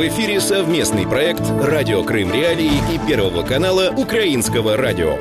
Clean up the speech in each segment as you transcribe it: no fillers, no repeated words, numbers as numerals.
эфире совместный проект «Радио Крым Реалии» и Первого канала Украинского радио.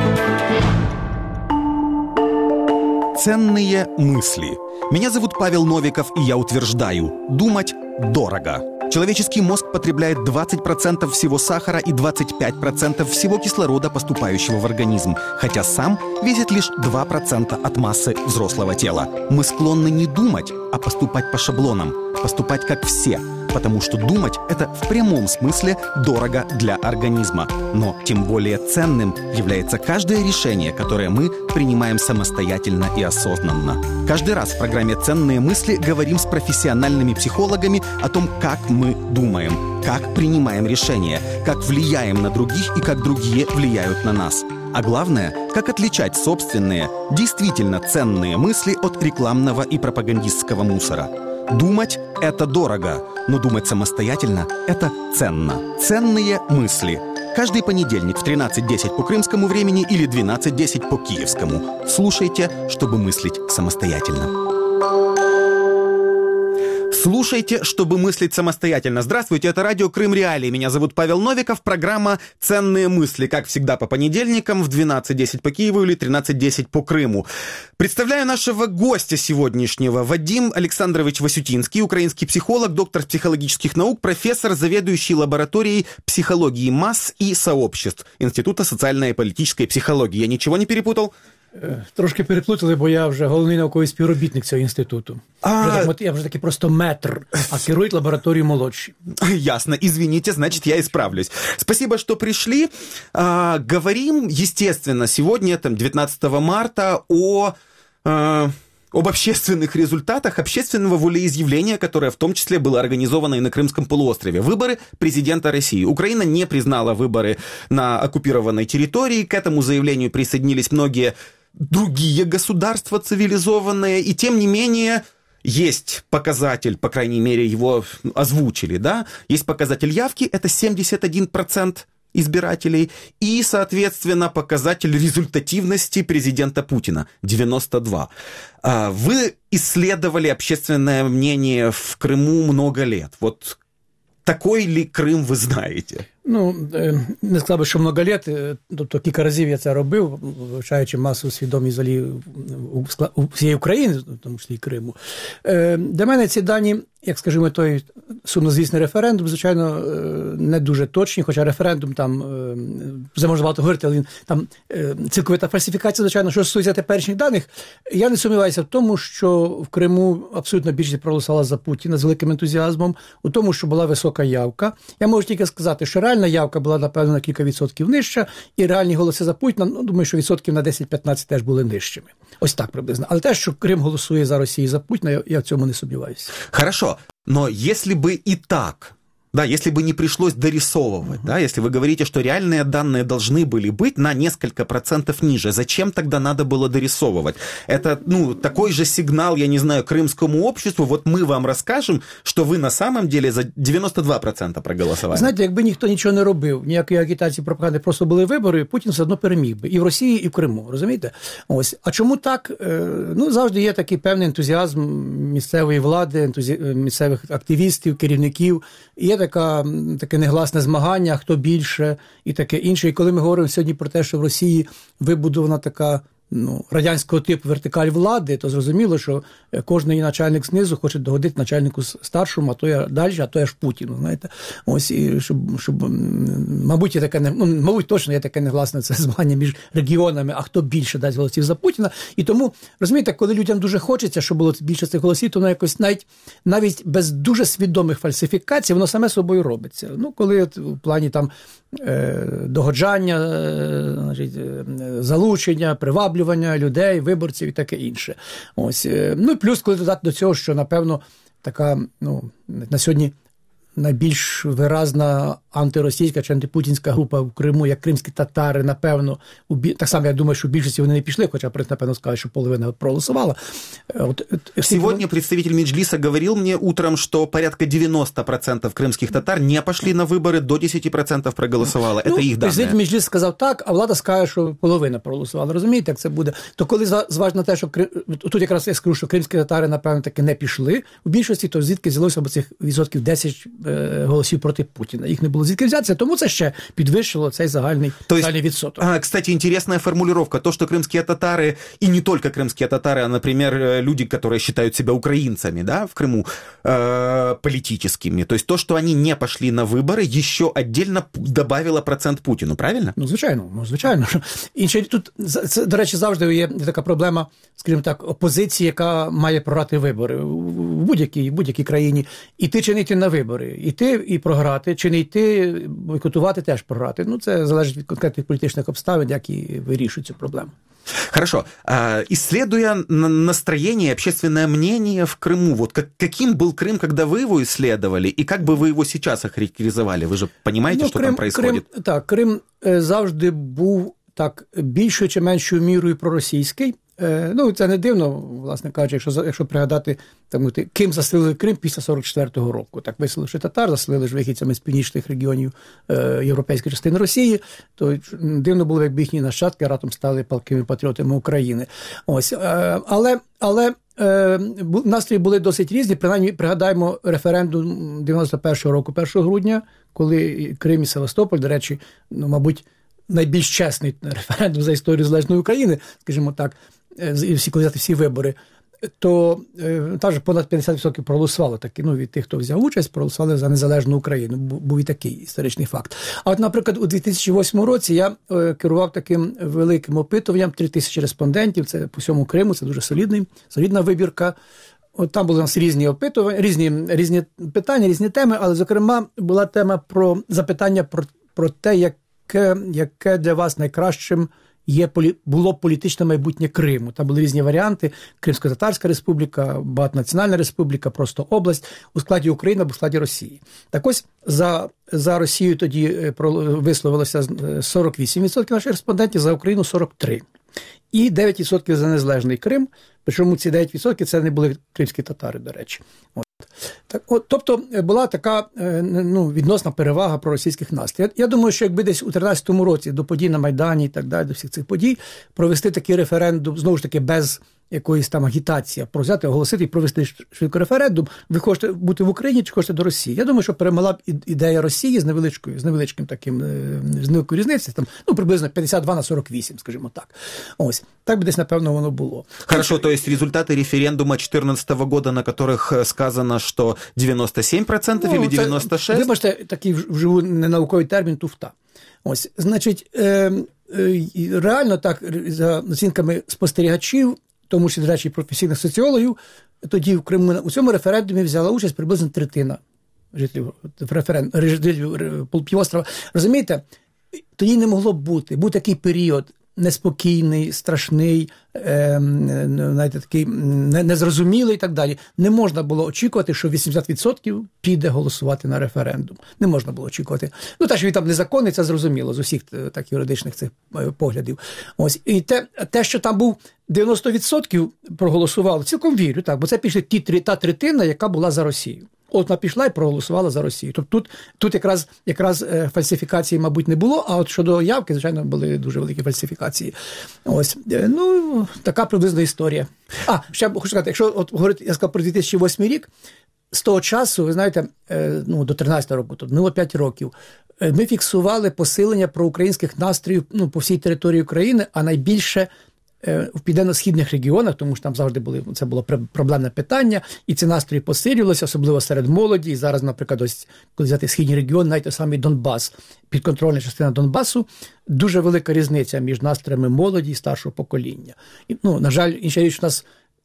Ценные мысли. Меня зовут Павел Новиков, и я утверждаю: думать дорого. Человеческий мозг потребляет 20% всего сахара и 25% всего кислорода, поступающего в организм, хотя сам весит лишь 2% от массы взрослого тела. Мы склонны не думать, а поступать по шаблонам, поступать как все, потому что думать – это в прямом смысле дорого для организма. Но тем более ценным является каждое решение, которое мы принимаем самостоятельно и осознанно. Каждый раз в программе «Ценные мысли» говорим с профессиональными психологами о том, как мы думаем, как принимаем решения, как влияем на других и как другие влияют на нас. А главное, как отличать собственные, действительно ценные мысли от рекламного и пропагандистского мусора. Думать – это дорого, но думать самостоятельно – это ценно. Ценные мысли. Каждый понедельник в 13:10 по крымскому времени или 12:10 по киевскому. Слушайте, чтобы мыслить самостоятельно. Слушайте, чтобы мыслить самостоятельно. Здравствуйте, это радио Крым Реалии. Меня зовут Павел Новиков. Программа «Ценные мысли», как всегда, по понедельникам в 12:10 по Киеву или 13:10 по Крыму. Представляю нашего гостя сегодняшнего. Вадим Александрович Васютинский, украинский психолог, доктор психологических наук, профессор, заведующий лабораторией психологии масс и сообществ Института социальной и политической психологии. Я ничего не перепутал? Трошки переплутали, бо я вже головний науковий співробітник цього інституту. Я вже такий просто метр, а керують лабораторію молодші. Ясно, извините, значит, я исправлюсь. Спасибо, что пришли. Говорим, естественно, сегодня, 19 марта, об общественных результатах общественного волеизъявления, которое в том числе было организовано и на Крымском полуострове. Выборы президента России. Украина не признала выборы на оккупированной территории. К этому заявлению присоединились многие другие государства цивилизованные. И тем не менее есть показатель, по крайней мере его озвучили, да? Есть показатель явки, это 71% избирателей, и, соответственно, показатель результативности президента Путина 92%. Вы исследовали общественное мнение в Крыму много лет. Вот такой ли Крим ви знаєте? Не сказав би, що много лет, тобто кілька разів я це робив, вивчаючи масу свідомість взагалі у всієї України, в тому числі і Криму. Для мене ці дані, як, скажімо, той сумнозвісний референдум, звичайно, не дуже точні, хоча референдум там, вже можна багато говорити, але він там цілковита фальсифікація, звичайно, що стосується теперішніх даних. Я не сумніваюся в тому, що в Криму абсолютно більшість проголосувала за Путіна з великим ентузіазмом, у тому, що була висока явка. Я можу тільки сказати, що реальна явка була, напевно, на кілька відсотків нижча, і реальні голоси за Путіна, думаю, що відсотків на 10-15 теж були нижчими. Ось так приблизно. Але те, що Крим голосує за Росію і за Путіна, я в цьому не сумніваюся. Хорошо, но если бы и так, да, если бы не пришлось дорисовывать, да, если вы говорите, что реальные данные должны были быть на несколько процентов ниже, зачем тогда надо было дорисовывать? Это, такой же сигнал, я не знаю, крымскому обществу, вот мы вам расскажем, что вы на самом деле за 92% проголосовали. Знаєте, якби ніхто нічого не робив, ніякої агітації, пропаганди, просто були вибори, Путін все одно переміг би. І в Росії, і в Криму, розумієте? Ось. А чому так? Завжди є такий певний ентузіазм місцевої влади, місцевих активістів, керівників. І є таке негласне змагання, хто більше і таке інше. І коли ми говоримо сьогодні про те, що в Росії вибудована така радянського типу вертикаль влади, то зрозуміло, що кожен її начальник знизу хоче догодити начальнику старшому, а то я далі, а то я ж Путіну, знаєте. Ось, і щоб мабуть, є таке, мабуть, точно є таке негласне це змагання між регіонами, а хто більше дасть голосів за Путіна. І тому, розумієте, коли людям дуже хочеться, щоб було більше цих голосів, то воно якось навіть без дуже свідомих фальсифікацій, воно саме собою робиться. Коли в плані там догоджання, значить, залучення, приваблювання людей, виборців і таке інше. Ось. І плюс, коли додати до цього, що, напевно, така, на сьогодні найбільш виразна антиросійська чи антипутінська група в Криму, як кримські татари, напевно, так само, я думаю, що в більшості вони не пішли, хоча, напевно, сказали, що половина проголосувала. Сегодня представитель Меджлиса говорил мне утром, что порядка 90% крымских татар не пошли на выборы, до 10% проголосовало. Это их данные. Представитель Меджлис сказав так, а влада скаже, що половина проголосувала. Розумієте, як це буде? То коли зважно на те, що тут якраз я скажу, що кримські татари, напевно, таки не пішли, у більшості, то звідки взялося б цих відсотків 10 голосів проти Путіна. Їх не було звідки взятися, тому це ще підвищило цей загальний відсоток. Кстати, интересная формулировка. То, что крымские татары, и не только крымские татары, а, например, люди, которые считают себя украинцами, да, в Крыму, политическими. То есть то, что они не пошли на выборы, еще отдельно добавило процент Путіну, правильно? Звичайно. Інше тут, це, до речі, завжди є така проблема, скажімо так, опозиції, яка має програти вибори в будь-якій країні. Іти чи не йти на вибори. Іти і програти, чи не йти, бойкотувати, теж програти. Це залежить від конкретних політичних обставин, як і вирішують цю проблему. Хорошо. Исследуя настроение, общественное мнение в Крыму, вот каким был Крым, когда вы его исследовали, и как бы вы его сейчас охарактеризовали? Вы же понимаете, что там происходит? Крим завжди був так більшою чи меншою мірою проросійський. Це не дивно, власне кажучи, якщо пригадати, ким заселили Крим після 44-го року. Так виселивши татар, заселили ж вихідцями з північних регіонів європейської частини Росії, то дивно було, якби їхні нащадки раптом стали палкими патріотами України. Але настрої були досить різні. Принаймні, пригадаємо референдум 91-го року, 1 грудня, коли Крим і Севастополь, до речі, мабуть, найбільш чесний референдум за історію Залежної України, скажімо так, коли взяти всі вибори, то також понад 50% проголосувало від тих, хто взяв участь, проголосували за незалежну Україну. Був і такий історичний факт. А от, наприклад, у 2008 році я керував таким великим опитуванням, 3000 респондентів, це по всьому Криму, це дуже солідна вибірка. От там були у нас різні опитування, різні питання, різні теми, але, зокрема, була тема про запитання про те, яке для вас найкращим було політичне майбутнє Криму. Там були різні варіанти. Кримсько-Татарська республіка, Багатонаціональна республіка, просто область у складі України або у складі Росії. Так ось за Росію тоді висловилося 48% наших респондентів, за Україну 43%. І 9% за незалежний Крим. Причому ці 9% це не були кримські татари, до речі. Тобто була така відносна перевага проросійських настроїв. Я думаю, що якби десь у 2013 році до подій на Майдані і так далі, до всіх цих подій, провести такий референдум, знову ж таки, без якоїсь там агітації, взяти, оголосити і провести швидко референдум, ви хочете бути в Україні чи хочете до Росії. Я думаю, що перемогла б ідея Росії з невеличкою різницею, приблизно 52-48, скажімо так. Ось. Так би десь, напевно, воно було. Хорошо, то есть результаты референдума 2014 года, на которых сказано, что 97% или 96%? Вибачте, такий вживу ненауковий термін туфта. Ось, значить, реально так, за оцінками спостерігачів, тому що, до речі, професійних соціологів, тоді в Криму у цьому референдумі взяла участь приблизно третина жителів півострова. Розумієте, тоді не могло бути. Був такий період неспокійний, страшний, такий незрозумілий і так далі. Не можна було очікувати, що 80% піде голосувати на референдум. Не можна було очікувати. Те, що він там незаконний, це зрозуміло з усіх так юридичних цих поглядів. Ось. І те, що там був 90% проголосувало, цілком вірю, так, бо це пішли та третина, яка була за Росію. От вона пішла і проголосувала за Росію. Тобто тут якраз фальсифікації, мабуть, не було, а от щодо явки, звичайно, були дуже великі фальсифікації. Ось, така приблизна історія. Ще хочу сказати, якщо говорити, я сказав про 2008 рік, з того часу, ви знаєте, до 13 року, тобто минуло 5 років, ми фіксували посилення проукраїнських настроїв по всій території України, а найбільше в південно-східних регіонах, тому що там завжди це було проблемне питання, і ці настрої посилювалися, особливо серед молоді. І зараз, наприклад, ось, коли взяти східні регіони, навіть самий Донбас, підконтрольна частина Донбасу, дуже велика різниця між настроями молоді і старшого покоління. І, на жаль, інша річ, у нас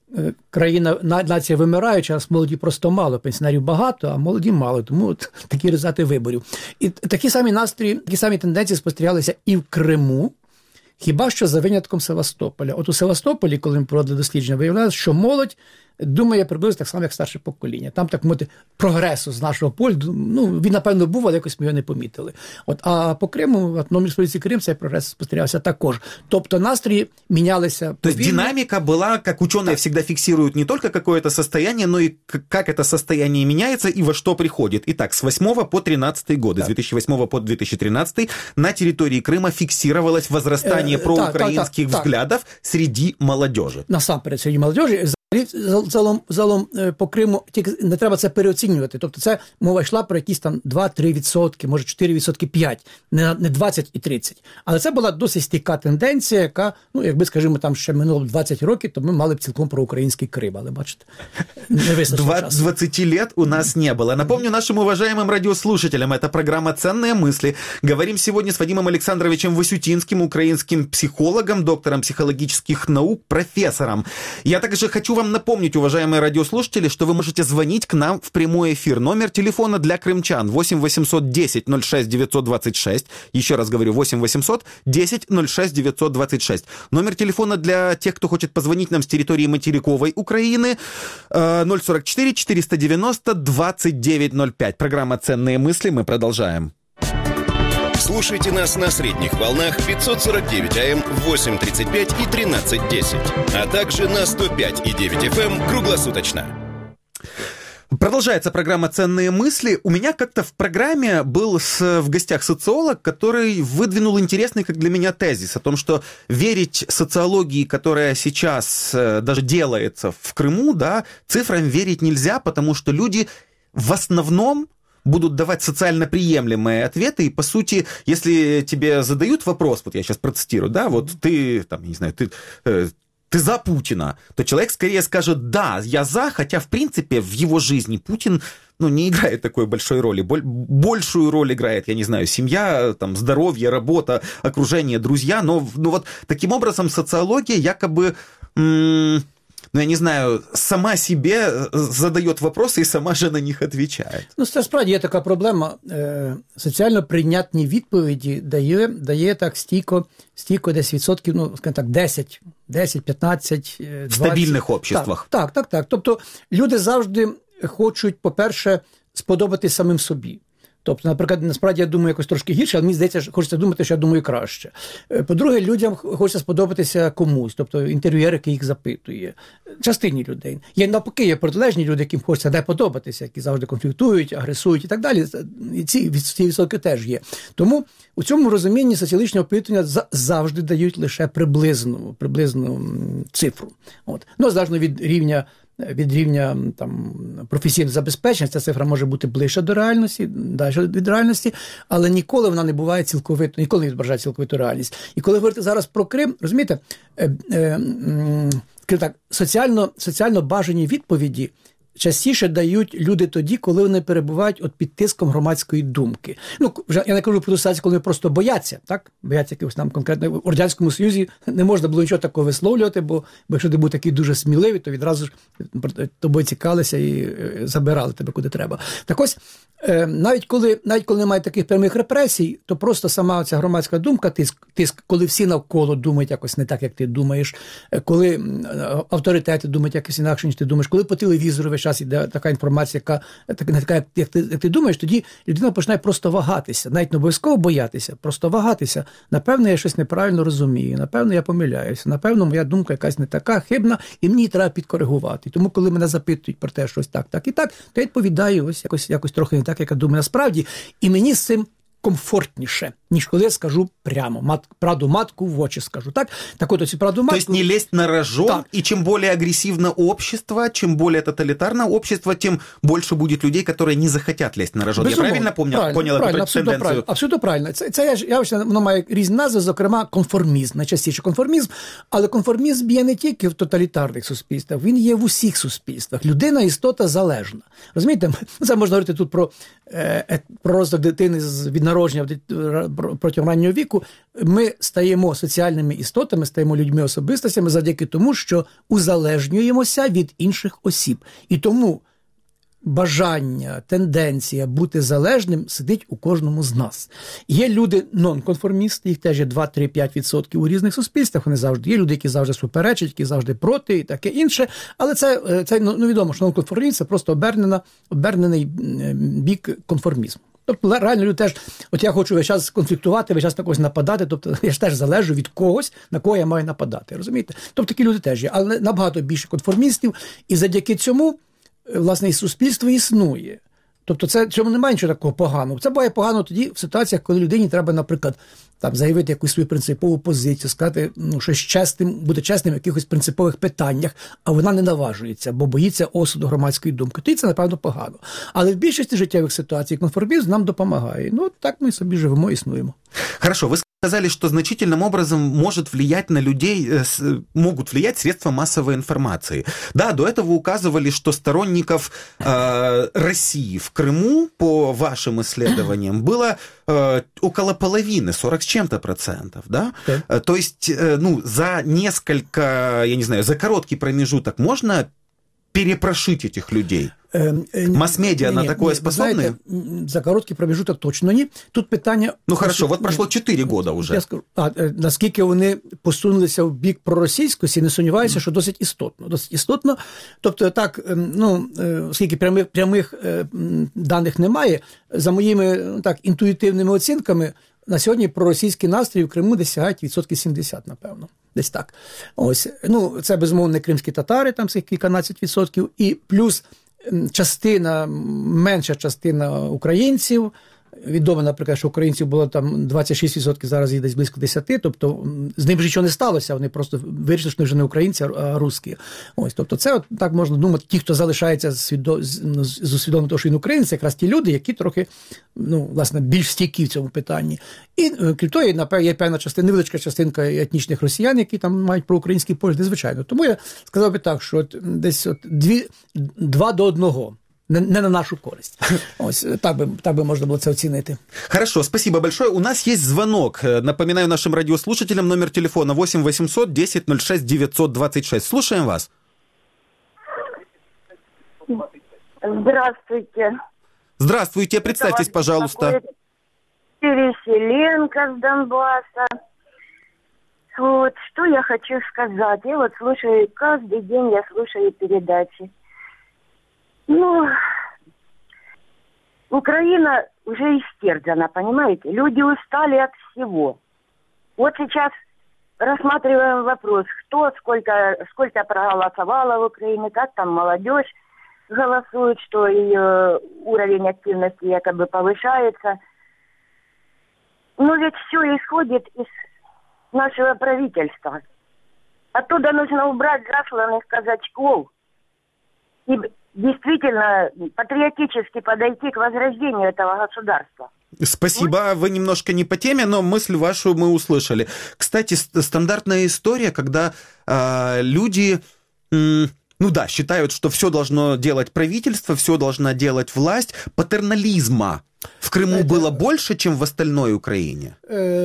нація вимираюча, а молоді просто мало, пенсіонерів багато, а молоді мало, тому такі результати виборів. І такі самі настрої, такі самі тенденції спостерігалися і в Криму, хіба що за винятком Севастополя. От у Севастополі, коли ми проводили дослідження, виявлялося, що молодь думає приблизно так само, як старше покоління. Там, так мовити, прогресу з нашого поля, він, напевно, був, але якось ми його не помітили. А по Криму, в Автономній Республіці Крим, цей прогрес спостерігався також. Тобто настрої мінялися. То есть динамика была, как ученые всегда фиксируют, не только какое-то состояние, но и как это состояние меняется и во что приходит. Итак, с 8 по 13 годы, с 2008 по 2013 на территории Крыма фиксировалось возрастание проукраинских взглядов среди молодежи. Насамперед, среди молодежи. Залом по Криму, тільки не треба це переоцінювати. Тобто це мова йшла про якісь там 2-3%, може 4%, 5%, не 20 і 30%. Але це була досить стійка тенденція, яка, ну, якби, скажімо, там ще минуло 20 років, то ми мали б цілком проукраїнський Крим. Але, бачите, не вистачило часу. 20 лет у нас не было. Напомню нашим уважаемым радиослушателям, это программа «Ценные мысли». Говорим сегодня с Вадимом Александровичем Васютинским, украинским психологом, доктором психологических наук, профессором. Я также хочу вам напомнить, уважаемые радиослушатели, что вы можете звонить к нам в прямой эфир. Номер телефона для крымчан 8 800 10 06 926. Еще раз говорю, 8 800 10 06 926. Номер телефона для тех, кто хочет позвонить нам с территории материковой Украины 044 490 2905. Программа «Ценные мысли». Мы продолжаем. Слушайте нас на средних волнах 549 АМ, 8.35 и 13.10, а также на 105,9 FM круглосуточно. Продолжается программа «Ценные мысли». У меня как-то в программе был в гостях социолог, который выдвинул интересный, как для меня, тезис о том, что верить социологии, которая сейчас даже делается в Крыму, да, цифрам верить нельзя, потому что люди в основном будут давать социально приемлемые ответы, и, по сути, если тебе задают вопрос, вот я сейчас процитирую, да, вот ты, там, не знаю, ты за Путина, то человек скорее скажет: да, я за, хотя, в принципе, в его жизни Путин, ну, не играет такой большой роли. Большую роль играет, я не знаю, семья, там, здоровье, работа, окружение, друзья, но вот таким образом социология якобы... ну, я не знаю, сама себе задает вопросы і сама же на них відповідає. Ну, це справді є така проблема. Соціально прийнятні відповіді дає так стійко десь відсотків, ну, скажімо так, 10, 15, 20. В стабільних обществах. Так. Тобто люди завжди хочуть, по-перше, сподобатись самим собі. Тобто, наприклад, насправді я думаю якось трошки гірше, але мені здається, хочеться думати, що я думаю краще. По-друге, людям хочеться сподобатися комусь, тобто інтерв'юер, який їх запитує. Частині людей. Навпаки, є протилежні люди, яким хочеться не подобатися, які завжди конфліктують, агресують і так далі. І ці відсотки теж є. Тому у цьому розумінні соціологічні опитування завжди дають лише приблизну цифру. От. Ну, залежно від рівня там, професійного забезпечення, ця цифра може бути ближче до реальності, далі від реальності, але ніколи вона не буває цілковито, ніколи не відображає цілковиту реальність. І коли говорити зараз про Крим, розумієте, так, соціально бажані відповіді частіше дають люди тоді, коли вони перебувають під тиском громадської думки. Ну, вже я не кажу про ту ситуацію, коли вони просто бояться, так? Бояться якихось там конкретно. В Радянському Союзі не можна було нічого такого висловлювати, бо якщо ти був такий дуже сміливий, то відразу ж тобою цікалися і забирали тебе куди треба. Так ось, навіть коли немає таких прямих репресій, то просто сама ця громадська думка, тиск, коли всі навколо думають якось не так, як ти думаєш, коли авторитети думають якось інакше, ніж ти думаєш, коли по телевізору весь час іде така інформація, яка не така, як ти думаєш, тоді людина починає просто вагатися, навіть не обов'язково боятися, просто вагатися. Напевно, я щось неправильно розумію, напевно, я помиляюся, напевно, моя думка якась не така хибна, і мені треба підкоригувати. Тому, коли мене запитують про те, щось так і так, то я відповідаю ось якось трохи не так, як я думаю насправді, і мені з цим комфортніше, ніж коли я скажу прямо, правду матку в очі скажу. Так от оці правду матку... То есть не лезть на рожон, так. И чем более агрессивно общество, чем более тоталитарно общество, тем больше будет людей, которые не захотят лезть на рожон. Безумовно. Я правильно понял эту тенденцію? Абсолютно правильно. Це воно має різні назви, зокрема конформізм, найчастіше конформізм, але конформізм є не тільки в тоталітарних суспільствах, він є в усіх суспільствах. Людина – істота залежна. Розумієте? Це можна говорити тут про розвиток дитини від народження протягом раннього віку. Ми стаємо соціальними істотами, стаємо людьми, особистостями завдяки тому, що узалежнюємося від інших осіб. І тому бажання, тенденція бути залежним сидить у кожному з нас. Є люди нонконформісти, їх теж є 2-3-5% у різних суспільствах, вони завжди є люди, які завжди суперечать, які завжди проти і таке інше, але це відомо, що нонконформіст – це просто обернений бік конформізму. Тобто, реально люди теж, я хочу весь час конфліктувати, весь час на когось нападати, тобто я ж теж залежу від когось, на кого я маю нападати, розумієте? Тобто такі люди теж є, але набагато більше конформістів, і завдяки цьому, власне, і суспільство існує. Тобто цьому немає нічого такого поганого. Це буває погано тоді в ситуаціях, коли людині треба, наприклад, там, заявити якусь свою принципову позицію, сказати, щось чесним, бути чесним в якихось принципових питаннях, а вона не наважується, бо боїться осуду громадської думки. Тоді це, напевно, погано. Але в більшості життєвих ситуацій конформізм нам допомагає. Так ми собі живемо, існуємо. Хорошо, вы сказали, что значительным образом могут влиять средства массовой информации. Да, до этого указывали, что сторонников России в Крыму, по вашим исследованиям, было около половины, 40 с чем-то процентов, да? То есть, за несколько, я не знаю, за короткий промежуток можно перепрошить этих людей? Масс-медиа на такое способны? Знаєте, за короткий промежуток точно ні. Тут питання... Хорошо, прошло 4 года уже. Я скажу, наскільки вони посунулися в бік проросійськості, не сумніваюся, що досить істотно. Тобто так, оскільки прямих даних немає, за моїми інтуїтивними оцінками, на сьогодні проросійські настрої в Криму досягають 70%, напевно. Десь так. Ось. Це, безумовно, не кримські татари, там цих кільканадцять відсотків, і плюс менша частина українців. Відомо, наприклад, що українців було там 26%, зараз їх десь близько 10%, тобто з ним ж нічого не сталося, вони просто вирішили, що вони вже не українці, а русські. Ось, тобто це так можна думати, ті, хто залишається з усвідомленням того, що він українець, якраз ті люди, які трохи, власне, більш стійкі в цьому питанні. І, крім того, є певна частина, невеличка частинка етнічних росіян, які там мають проукраїнський погляд, звичайно. Тому я сказав би так, що десь 2 до 1. Не на нашу користь. Ось, так би можна було це оцінити. Хорошо, спасибо большое. У нас есть звонок. Напоминаю нашим радиослушателям номер телефона 8 800 10 06 926. Слушаем вас. Здравствуйте. Здравствуйте, представьтесь, пожалуйста. Переселенка с Донбасса. Вот, что я хочу сказать. Я слушаю, каждый день я слушаю передачи. Украина уже истерзана, понимаете? Люди устали от всего. Вот сейчас рассматриваем вопрос, кто сколько проголосовало в Украине, как там молодежь голосует, что ее уровень активности якобы повышается. Но ведь все исходит из нашего правительства. Оттуда нужно убрать засланных казачков и действительно патриотически подойти к возрождению этого государства. Спасибо, вы немножко не по теме, но мысль вашу мы услышали. Кстати, стандартная история, когда люди, считают, что все должно делать правительство, все должна делать власть. Патернализма в Криму было больше, чем в остальной Україні?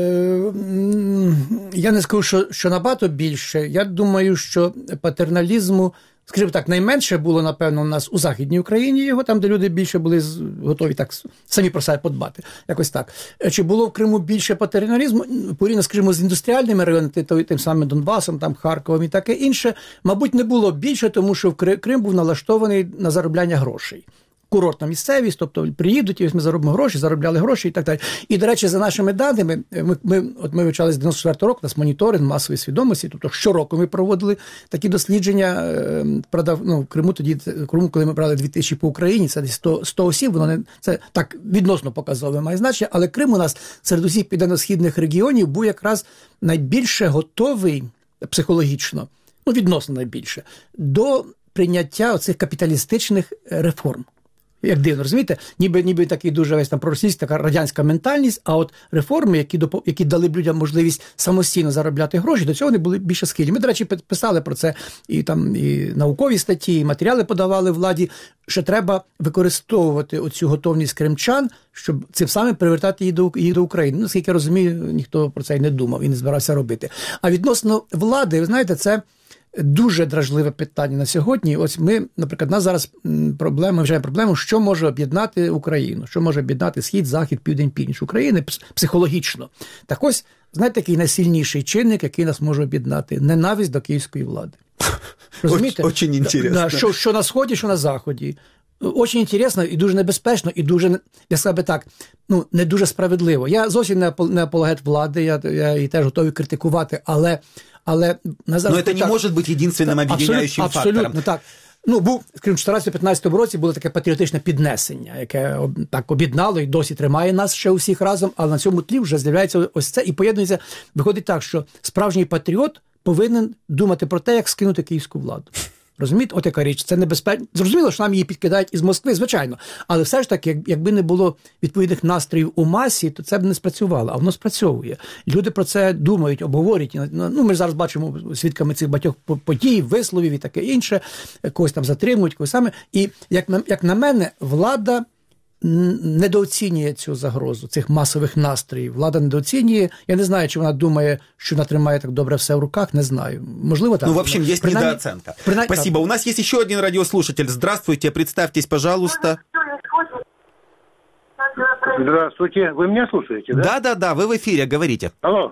Я не скажу, що набагато більше. Я думаю, що патерналізму, скажімо так, найменше було, напевно, у нас у Західній Україні його, там, де люди більше були готові так самі про себе подбати. Якось так. Чи було в Криму більше патерналізму? Порівняно, скажімо, з індустріальними районами, тим самим Донбасом, там, Харковом і таке інше, мабуть, не було більше, тому що Крим був налаштований на заробляння грошей. Курортна місцевість, тобто приїдуть, і ось ми заробимо гроші, заробляли гроші і так далі. І, до речі, за нашими даними, ми вивчали з 94-го року, у нас моніторинг масової свідомості, тобто щороку ми проводили такі дослідження, в Криму тоді, коли ми брали 2000 по Україні, це десь 100 осіб, воно це так відносно показове має значення, але Крим у нас серед усіх південно-східних регіонів був якраз найбільше готовий психологічно, відносно найбільше, до прийняття оцих капіталістичних реформ. Як дивно, розумієте? Ніби такий дуже весь там проросійська, така радянська ментальність, а от реформи, які дали б людям можливість самостійно заробляти гроші, до цього вони були більше схильні. Ми, до речі, писали про це і наукові статті, і матеріали подавали владі, що треба використовувати оцю готовність кримчан, щоб цим самим привертати їх до України. Наскільки я розумію, ніхто про це й не думав і не збирався робити. А відносно влади, ви знаєте, це дуже дражливе питання на сьогодні. Ось ми, наприклад, нас зараз вважаємо проблему, що може об'єднати Україну, що може об'єднати Схід, Захід, Південь, Північ України психологічно. Так ось, знаєте, такий найсильніший чинник, який нас може об'єднати – ненависть до київської влади. Розумієте? Очень інтересно. Що на Сході, що на Заході. Очень інтересно і дуже небезпечно, і дуже, я сказав би так, не дуже справедливо. Я зовсім не апологет влади, я її теж готовий критикувати, але Но это не может быть единственным объединяющим фактором. Абсолютно, так. Ну, був, скажімо, в 14-15 році було таке патріотичне піднесення, яке так об'єднало і досі тримає нас ще усіх разом, але на цьому тлі вже з'являється ось це і поєднується. Виходить так, що справжній патріот повинен думати про те, як скинути київську владу. Розумієте, от яка річ, це небезпечно. Зрозуміло, що нам її підкидають із Москви, звичайно. Але все ж таки, якби не було відповідних настроїв у масі, то це б не спрацювало, а воно спрацьовує. Люди про це думають, обговорюють. Ну, ми ж зараз бачимо свідками цих багатьох подій, висловів і таке інше. Когось там затримують, когось саме. І, як на мене, влада недооцінює цю загрозу, цих масових настроїв. Влада недооцінює. Я не знаю, чи вона думає, що вона тримає так добре все в руках, не знаю. Можливо, так. Ну, в общем, есть недооценка. Спасибо. У нас есть еще один радиослушатель. Здравствуйте, представьтесь, пожалуйста. Здравствуйте. Вы меня слушаете, да? Да, вы в эфире, говорите. Алло.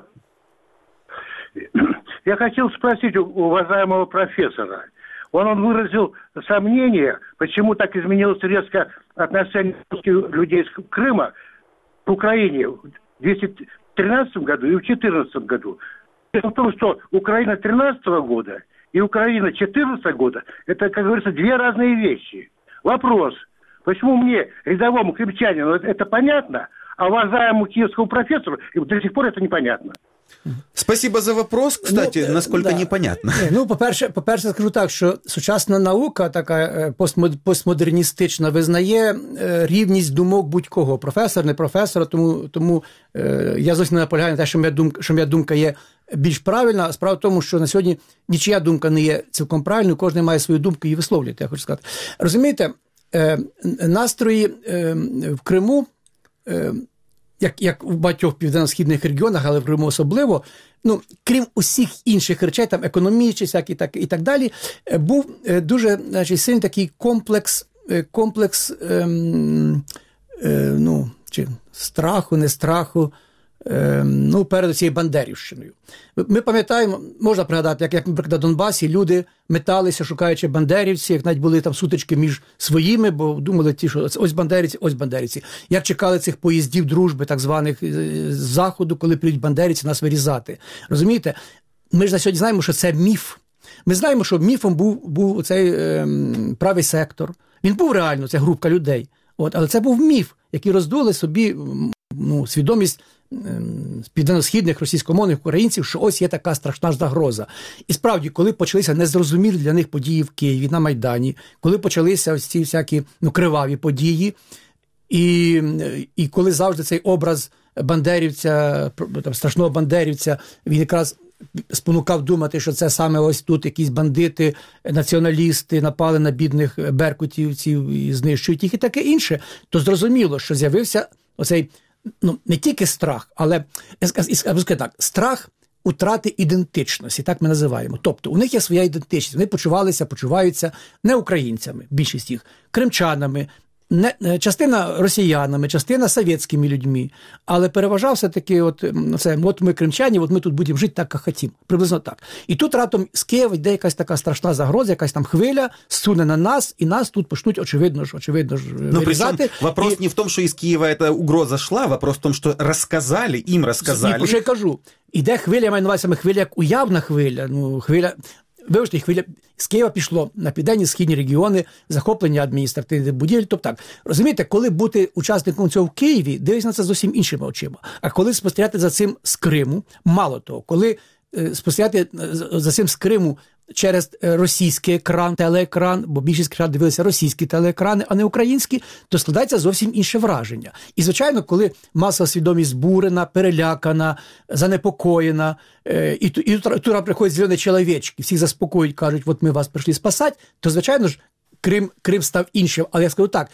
Я хотел спросить у уважаемого профессора. Он выразил сомнение, почему так изменилось резко отношение людей с Крыма к Украине в 2013 году и в 2014 году. Дело в том, что Украина 2013 года и Украина 2014 года – это, как говорится, две разные вещи. Вопрос, почему мне, рядовому крымчанину, это понятно, а уважаемому киевскому профессору до сих пор это непонятно? Спасибо за вопрос, кстати, насколько непонятно. Ну, по-перше, скажу так, що сучасна наука, така постмодерністична, визнає рівність думок будь-кого, професор, не професора, тому я зовсім не наполягаю на те, що моя думка є більш правильна. Справа в тому, що на сьогодні нічия думка не є цілком правильною, кожен має свою думку і висловлювати, я хочу сказати. Розумієте, настрої в Криму, як в багатьох південно-східних регіонах, але в Криму особливо, ну, крім усіх інших речей, там економічні всякі і так далі, був дуже, значить, сильний такий комплекс ну, чи страху, не страху, ну, перед цією Бандерівщиною. Ми пам'ятаємо, можна пригадати, як, наприклад, на Донбасі люди металися, шукаючи бандерівці, як навіть були там сутички між своїми, бо думали ті, що ось бандерівці, ось бандерівці. Як чекали цих поїздів дружби, так званих, з Заходу, коли прийдуть бандерівці нас вирізати. Розумієте? Ми ж на сьогодні знаємо, що це міф. Ми знаємо, що міфом був цей правий сектор. Він був реально, це групка людей. Але це був міф, який роздули собі свідомість південно-східних російськомовних українців, що ось є така страшна загроза. І справді, коли почалися незрозумілі для них події в Києві, на Майдані, коли почалися ось ці всякі криваві події, і коли завжди цей образ бандерівця, там, страшного бандерівця, він якраз спонукав думати, що це саме ось тут якісь бандити, націоналісти напали на бідних беркутівців і знищують їх і таке інше, то зрозуміло, що з'явився оцей, не тільки страх, але, я скажу так, страх утрати ідентичності, так ми називаємо. Тобто, у них є своя ідентичність, вони почуваються не українцями, більшість їх, кримчанами, частина росіянами, частина совєтськими людьми, але переважав все-таки от ми кримчані, от ми тут будемо жити так, як хотім. Приблизно так. І тут раптом з Києва йде якась така страшна загроза, якась там хвиля, суне на нас, і нас тут почнуть, очевидно ж, вирізати. Вопрос не в тому, що із Києва ця угроза йшла, вопрос в тому, що їм розказали. І про що я кажу? Іде хвиля, я маю на увазі саме хвиля, як уявна хвиля, вибачте, хвиля з Києва пішло на південні-східні регіони, захоплення адміністративних будівель. Тобто так, розумієте, коли бути учасником цього в Києві, дивишся на це зовсім іншими очима. А коли спостерігати за цим з Криму, мало того, коли спостерігати за цим з Криму через російський екран, телеекран, бо більшість країн дивилися російські телеекрани, а не українські, то складається зовсім інше враження. І, звичайно, коли масова свідомість збурена, перелякана, занепокоєна, і тут приходять зелені чоловічки, всіх заспокоюють, кажуть, от ми вас прийшли спасати, то, звичайно ж, Крим став іншим. Але я скажу так,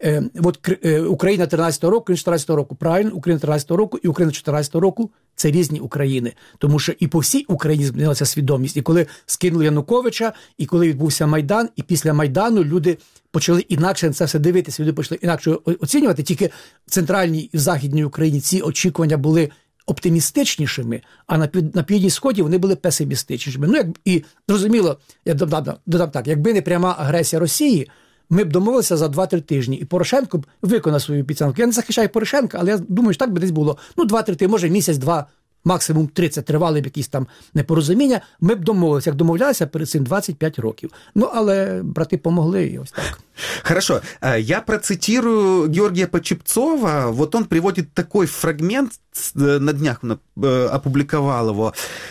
Україна 13-го року, Крим 14-го року, правильно, Україна 13-го року і Україна 14-го року – це різні України. Тому що і по всій Україні змінилася свідомість. І коли скинули Януковича, і коли відбувся Майдан, і після Майдану люди почали інакше на це все дивитися, люди почали інакше оцінювати. Тільки в центральній і в західній Україні ці очікування були оптимістичнішими, а на Південній Сході вони були песимістичнішими. І зрозуміло, я додам так, якби не пряма агресія Росії, ми б домовилися за 2-3 тижні, і Порошенко б виконав свою обіцянку. Я не захищаю Порошенка, але я думаю, що так би десь було. 2-3 тижні, може місяць-два максимум 30, тривали б якісь там непорозуміння, ми б домовилися, як домовлялися перед цим 25 років. Ну, але брати помогли, і ось так. Хорошо. Я процитирую Георгия Почепцова. Вот он приводит такой фрагмент, на днях он опубликовал его.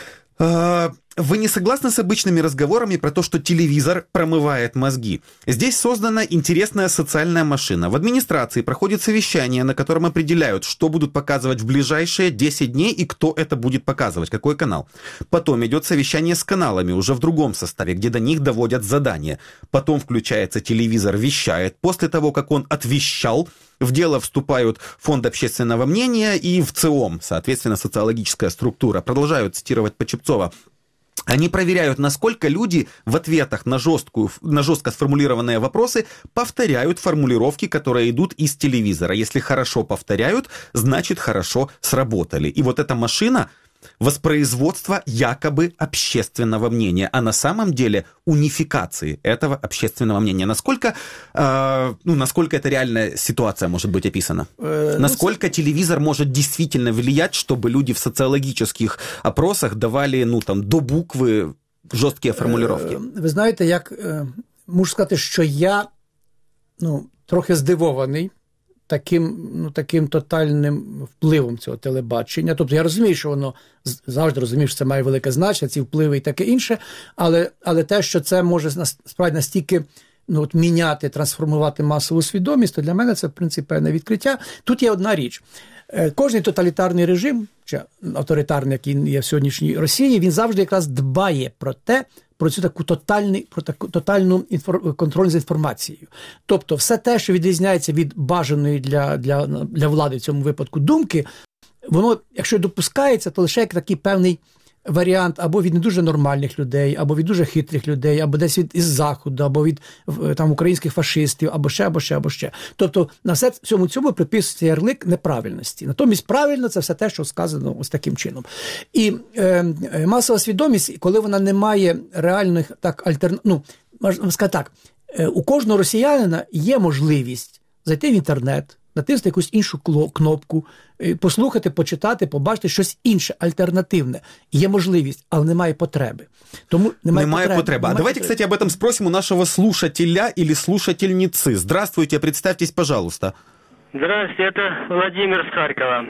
Вы не согласны с обычными разговорами про то, что телевизор промывает мозги? Здесь создана интересная социальная машина. В администрации проходит совещание, на котором определяют, что будут показывать в ближайшие 10 дней и кто это будет показывать, какой канал. Потом идет совещание с каналами, уже в другом составе, где до них доводят задания. Потом включается телевизор, вещает. После того, как он отвещал, в дело вступают Фонд общественного мнения и в ЦИОМ, соответственно, социологическая структура. Продолжают цитировать Почепцова. Они проверяют, насколько люди в ответах на жестко сформулированные вопросы повторяют формулировки, которые идут из телевизора. Если хорошо повторяют, значит хорошо сработали. И вот эта машина воспроизводства якобы общественного мнения, а на самом деле унификации этого общественного мнения. Насколько эта реальная ситуация может быть описана? Насколько телевизор может действительно влиять, чтобы люди в социологических опросах давали, до букви жорсткі формулировки? Ви знаєте, можу сказати, що я трохи здивований таким тотальним впливом цього телебачення. Тобто я розумію, що воно завжди розумію, що це має велике значення, ці впливи і таке інше, але те, що це може справді настільки міняти, трансформувати масову свідомість, то для мене це, в принципі, певне відкриття. Тут є одна річ. Кожний тоталітарний режим, чи авторитарний, який є в сьогоднішній Росії, він завжди якраз дбає про цю таку тотальну контроль за інформацією. Тобто все те, що відрізняється від бажаної для влади в цьому випадку думки, воно, якщо допускається, то лише як такий певний варіант або від не дуже нормальних людей, або від дуже хитрих людей, або десь із Заходу, або від українських фашистів, або ще. Тобто на всьому цьому приписується ярлик неправильності. Натомість правильно це все те, що сказано ось таким чином. І масова свідомість, коли вона не має реальних можна сказати так, у кожного росіянина є можливість зайти в інтернет, натиснути якусь іншу кнопку, послухати, почитати, побачити щось інше, альтернативне. Є можливість, але немає потреби. Тому немає потреби. А давайте, кстати, об этом спросим у нашего слушателя или слушательницы. Здравствуйте, представьтесь, пожалуйста. Здравствуйте, это Владимир з Харкова.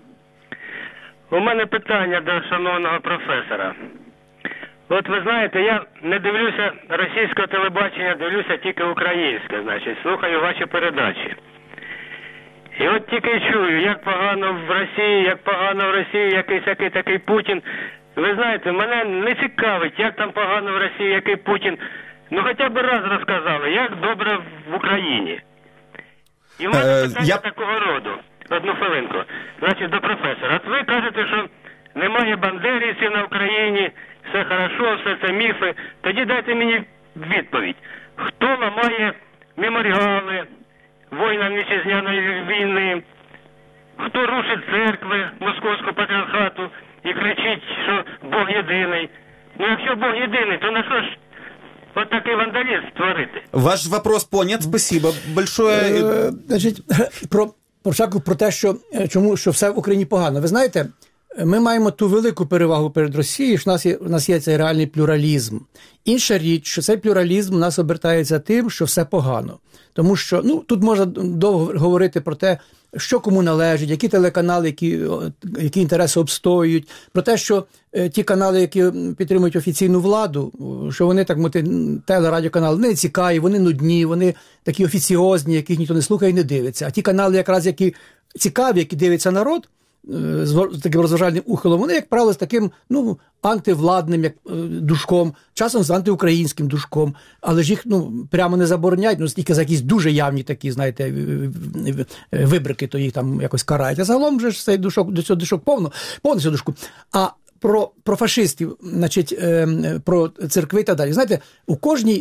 У мене питання до шановного професора. От ви знаєте, я не дивлюся російського телебачення, дивлюся тільки українське, слухаю ваші передачі. І от тільки чую, як погано в Росії, якийсь такий Путін. Ви знаєте, мене не цікавить, як там погано в Росії, який Путін. Хоча б раз розказали, як добре в Україні. І в мене питання такого роду. Одну хвилинку. До професора. От ви кажете, що немає бандерівців на Україні, все хорошо, все це міфи. Тоді дайте мені відповідь. Хто ламає меморіали воїнам вітчизняної війни, хто рушить церкви Московського патріархату і кричить, що Бог єдиний. Якщо Бог єдиний, то на що ж от такий вандалізм створити? Ваш вопрос понят, спасибо большое. Про те, що все в Україні погано. Ви знаєте, ми маємо ту велику перевагу перед Росією, що в нас є цей реальний плюралізм. Інша річ, що цей плюралізм у нас обертається тим, що все погано. Тому що, тут можна довго говорити про те, що кому належить, які телеканали, які інтереси обстоюють, про те, що ті канали, які підтримують офіційну владу, що вони, так мовити, телерадіоканали не цікаві, вони нудні, вони такі офіціозні, яких ніхто не слухає і не дивиться. А ті канали, якраз які цікаві, які дивиться народ, з таким розважальним ухилом, вони, як правило, з таким, антивладним душком, часом з антиукраїнським душком, але ж їх, прямо не забороняють, тільки за якісь дуже явні такі, знаєте, вибрики, то їх там якось карають. А загалом вже ж цей душок повно цього душку. А про фашистів, про церкви і так далі. Знаєте, у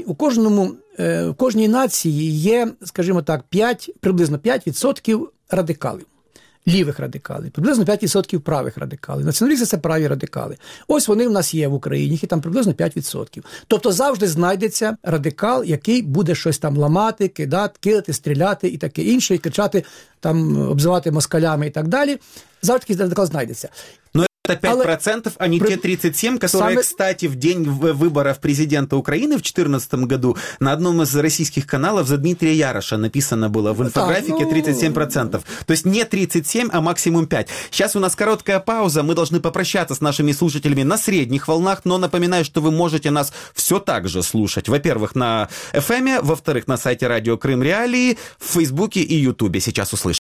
кожній нації є, скажімо так, приблизно 5% радикалів. Лівих радикалів, приблизно 5% правих радикалів. Націоналісти – це праві радикали. Ось вони в нас є в Україні, їх там приблизно 5%. Тобто завжди знайдеться радикал, який буде щось там ламати, кидати, стріляти і таке інше, і кричати, обзивати москалями і так далі. Завжди такий радикал знайдеться. Это 5%, а не те 37%, которые, кстати, в день выборов президента Украины в 2014 году на одном из российских каналов за Дмитрия Яроша написано было в инфографике 37%. То есть не 37, а максимум 5. Сейчас у нас короткая пауза, мы должны попрощаться с нашими слушателями на средних волнах, но напоминаю, что вы можете нас все так же слушать. Во-первых, на FM, во-вторых, на сайте радио Крым Реалии, в Фейсбуке и Ютубе. Сейчас услышим.